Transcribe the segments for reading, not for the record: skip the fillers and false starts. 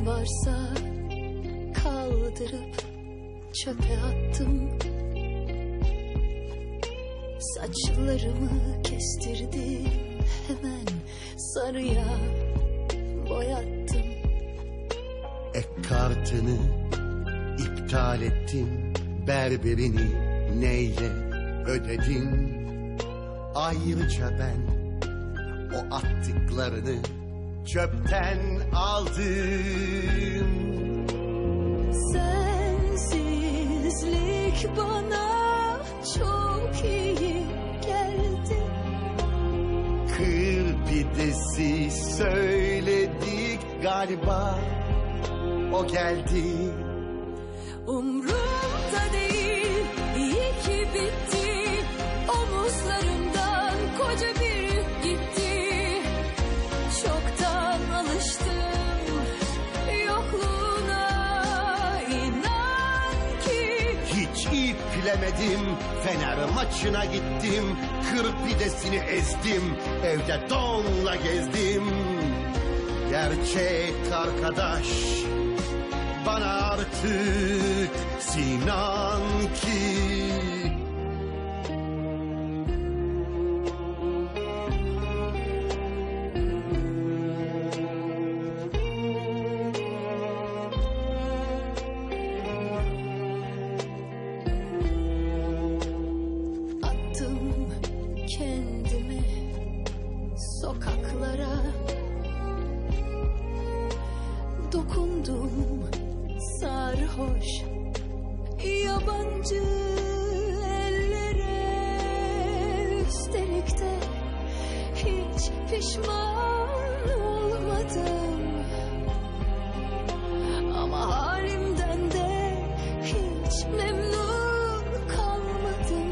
neyim varsa kaldırıp çöpe attım. Saçlarımı kestirdim, hemen sarıya boyattım. Ek kartını iptal ettim, berberini neyle ödedin? Ayrıca ben o attıklarını çöpten aldım. Sensizlik bana çok iyi geldi. Kır pidesi söyledik galiba, o geldi. Umrumda değil, iyi ki bitti. Omuzlarımdan koca bir yük gitti. Çoktan alıştım yokluğuna, inan ki. Hiç iplemedim, Fener maçına gittim. Kır pidesini ezdim, evde donla gezdim. Gerçek arkadaş bana artık Sinan ki. Attım kendimi sokaklara, dokundum sarhoş yabancı ellere. Üstelik de hiç pişman olmadım. Ama halimden de hiç memnun kalmadım.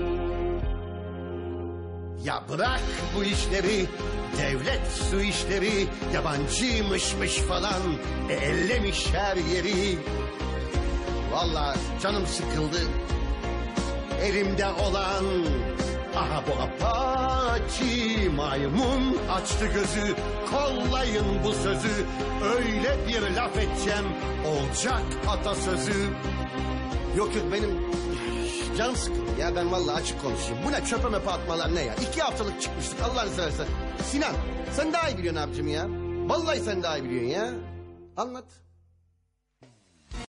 Ya bırak bu işleri, devlet su işleri, yabancıymışmış falan, ellemiş her yeri. Vallahi canım sıkıldı, elimde olan, aha bu apaçi maymun açtı gözü. Kollayın bu sözü, öyle bir laf edeceğim, olacak atasözü. Yok benim canım sıkıldı ya, ben vallahi açık konuşayım. Bu ne çöpe möpe atmalar, ne ya? 2 haftalık çıkmıştık Allah'ını seversen. Sinan sen daha iyi biliyorsun abicim ya. Vallahi sen daha iyi biliyorsun ya. Anlat.